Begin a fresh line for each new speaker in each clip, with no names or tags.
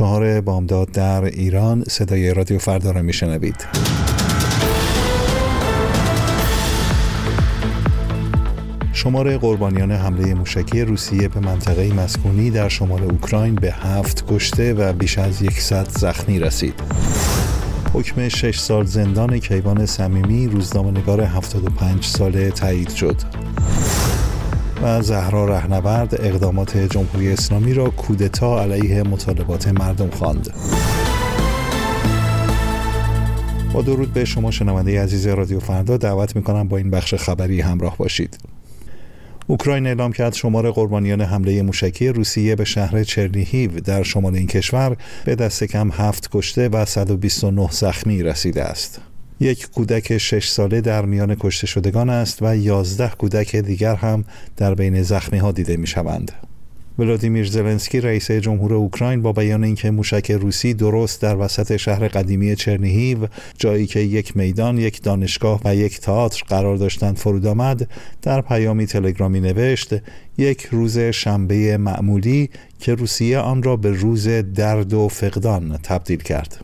4 بامداد در ایران. صدای رادیو فردا را میشنوید. شمار قربانیان حمله موشکی روسیه به منطقه مسکونی در شمال اوکراین به 7 کشته و بیش از 100 زخمی رسید. حکم 6 سال زندان کیوان صمیمی، روزنامه‌نگار 75 ساله، تایید شد. و زهرا رهنورد اقدامات جمهوری اسلامی را کودتا علیه مطالبات مردم خواند. با درود به شما شنونده عزیز رادیو فردا، دعوت می‌کنم با این بخش خبری همراه باشید. اوکراین اعلام کرد شمار قربانیان حمله موشکی روسیه به شهر چرنیهیو در شمال این کشور به دست کم 7 کشته و 129 زخمی رسیده است. یک کودک 6 ساله در میان کشته شدگان است و 11 کودک دیگر هم در بین زخمی ها دیده می شوند. ولادیمیر زلنسکی رئیس جمهور اوکراین با بیان اینکه موشک روسی درست در وسط شهر قدیمی چرنیهیو، جایی که یک میدان، یک دانشگاه و یک تئاتر قرار داشتند، فرود آمد، در پیامی تلگرامی نوشت: یک روز شنبه معمولی که روسیه آن را به روز درد و فقدان تبدیل کرد.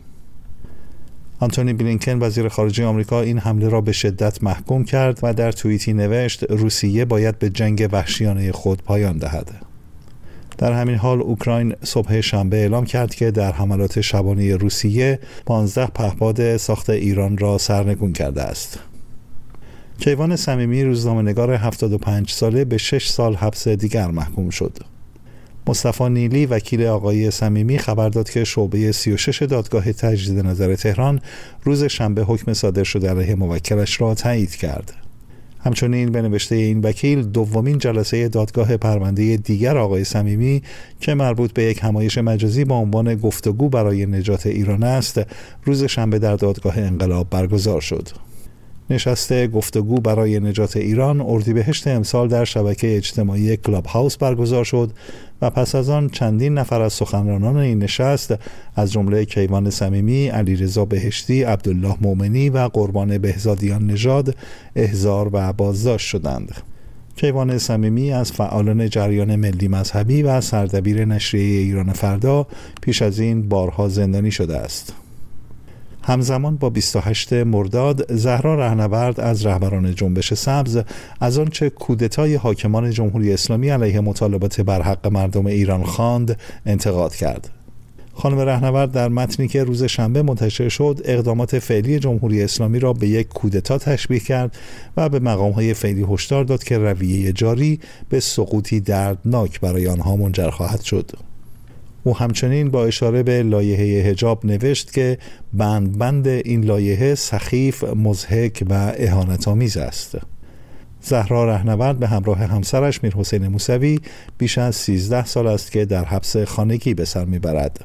آنتونی بلینکن وزیر خارجه آمریکا این حمله را به شدت محکوم کرد و در توییتی نوشت: روسیه باید به جنگ وحشیانه خود پایان دهد. در همین حال اوکراین صبح شنبه اعلام کرد که در حملات شبانه روسیه 15 پهپاد ساخت ایران را سرنگون کرده است. کیوان صمیمی، روزنامه‌نگار 75 ساله، به 6 سال حبس دیگر محکوم شد. مصطفی نیلی، وکیل آقای صمیمی، خبر داد که شعبه 36 دادگاه تجدید نظر تهران روز شنبه حکم صادر شده علیه موکلش را تایید کرد. همچنین به نوشته این وکیل، دومین جلسه دادگاه پرونده دیگر آقای صمیمی که مربوط به یک همایش مجازی با عنوان گفتگو برای نجات ایران است، روز شنبه در دادگاه انقلاب برگزار شد. نشست گفتگو برای نجات ایران اردیبهشت امسال در شبکه اجتماعی کلاب هاوس برگزار شد و پس از آن چندین نفر از سخنرانان این نشست از جمله کیوان صمیمی، علیرضا بهشتی، عبدالله مومنی و قربان بهزادیان نژاد احضار و بازداشت شدند. کیوان صمیمی از فعالان جریان ملی مذهبی و سردبیر نشریه ایران فردا پیش از این بارها زندانی شده است. همزمان با 28 مرداد، زهرا رهنورد از رهبران جنبش سبز از آنچه کودتای حاکمان جمهوری اسلامی علیه مطالبات برحق مردم ایران خواند انتقاد کرد. خانم رهنورد در متنی که روز شنبه منتشر شد، اقدامات فعلی جمهوری اسلامی را به یک کودتا تشبیه کرد و به مقام‌های فعلی هشدار داد که رویه جاری به سقوطی دردناک برای آنها منجر خواهد شد. او همچنین با اشاره به لایحه حجاب نوشت که بند این لایحه سخیف، مضحک و اهانت‌آمیز است. زهرا رهنورد به همراه همسرش میرحسین موسوی بیش از 13 سال است که در حبس خانگی به سر میبرد.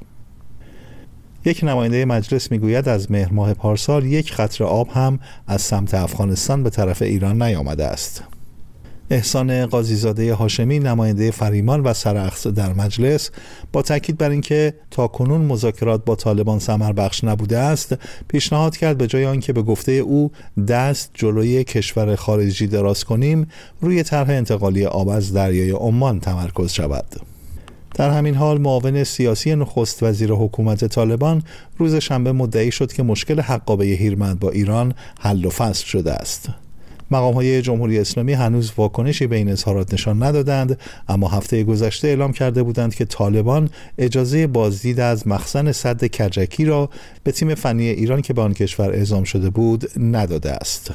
یک نماینده مجلس میگوید از مهر ماه پارسال یک قطره آب هم از سمت افغانستان به طرف ایران نیامده است. احسان قاضیزاده هاشمی، نماینده فریمان و سراخس در مجلس، با تاکید بر اینکه تاکنون مذاکرات با طالبان ثمربخش نبوده است، پیشنهاد کرد به جای آنکه به گفته او دست جلوی کشور خارجی دراز کنیم، روی طرح انتقالی آب از دریای عمان تمرکز شود. در همین حال معاون سیاسی نخست وزیر حکومت طالبان روز شنبه مدعی شد که مشکل حقابه هیرمند با ایران حل و فصل شده است. مقام‌های جمهوری اسلامی هنوز واکنشی به این اظهارات نشان ندادند، اما هفته گذشته اعلام کرده بودند که طالبان اجازه بازدید از مخزن سد کجکی را به تیم فنی ایران که به آن کشور اعزام شده بود نداده است.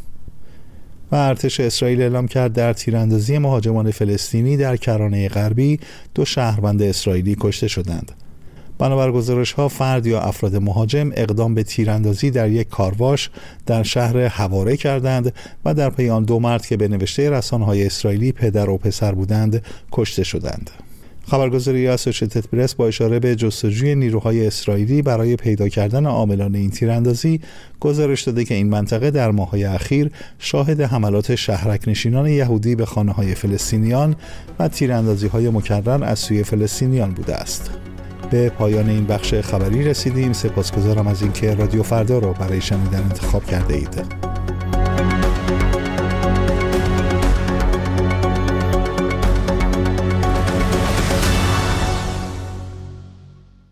و ارتش اسرائیل اعلام کرد در تیراندازی مهاجمان فلسطینی در کرانه غربی 2 شهروند اسرائیلی کشته شدند. بنابر گزارش‌ها، فرد یا افراد مهاجم اقدام به تیراندازی در یک کارواش در شهر حواره کردند و در پی آن 2 مرد که به نوشته رسانه‌های اسرائیلی پدر و پسر بودند کشته شدند. خبرگزاری اسوسییتد پرس با اشاره به جستجوی نیروهای اسرائیلی برای پیدا کردن عاملان این تیراندازی گزارش داده که این منطقه در ماه‌های اخیر شاهد حملات شهرک‌نشینان یهودی به خانه‌های فلسطینیان و تیراندازی‌های مکرر از سوی فلسطینیان بوده است. به پایان این بخش خبری رسیدیم. سپاسگزارم از اینکه رادیو فردا را برای شنیدن انتخاب کرده اید.